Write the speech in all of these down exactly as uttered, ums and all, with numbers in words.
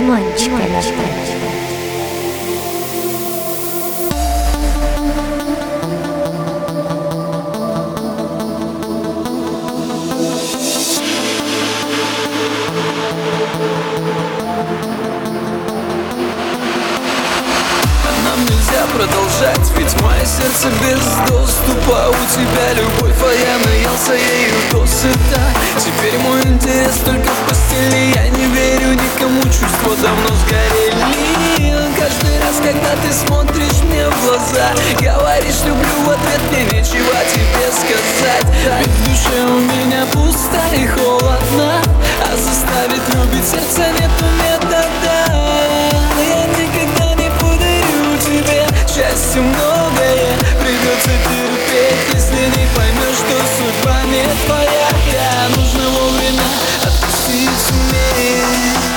Диманчик Анатолий. Нельзя продолжать, ведь мое сердце без доступа. У тебя любовь, а я наелся ею досыта. Теперь мой интерес только в постели. Я не верю никому, чувства давно сгорели. Каждый раз, когда ты смотришь мне в глаза, говоришь люблю, в ответ мне нечего тебе сказать. Ведь в душе у меня пусто и холодно, а заставить любить сердце нету метода. Я никогда не подарю тебе счастье многое, придется терпеть, если не поймешь, что судьба не твоя. Я нужно вовремя отпустить уметь.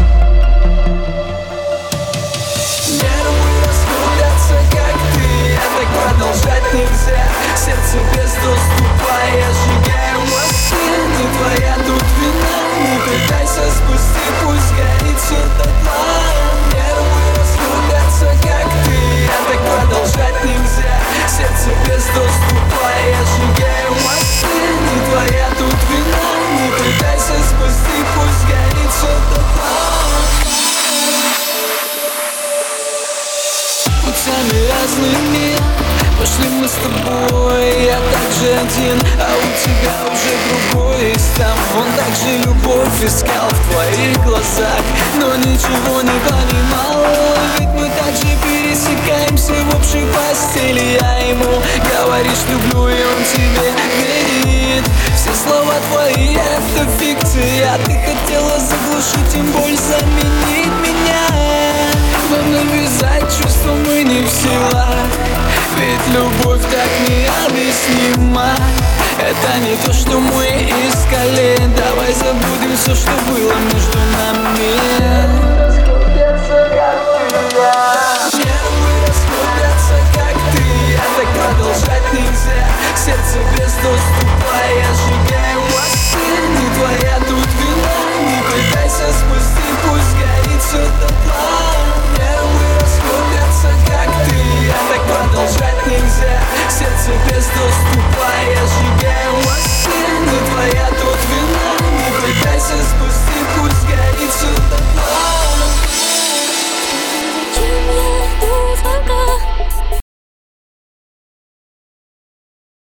Нервы расходятся, как ты, а так продолжать нельзя. Сердце без доступа, я сжигаю мосты. Не твоя тут вина, не пытайся спустить, пусть горит все дотла. Нервы расходятся, как ты, а так продолжать нельзя. Сердце без доступа, я сжигаю мосты. Не твоя тут вина, не пытайся спустить, пусть горит все дотла. Путями разными пошли мы с тобой, я также один, а у тебя уже другой есть там. Он также любовь искал в твоих глазах, но ничего не понимал. Ведь мы также пересекаемся в общей постели. Я ему говоришь люблю, и он тебе верит. Все слова твои это фикция, а ты хотела заглушить им боль, заменить меня. Вам навязать чувства мы не в силах, ведь любовь так необъяснима. Это не то, что мы искали. Давай забудем все, что было между нами. Расходятся, как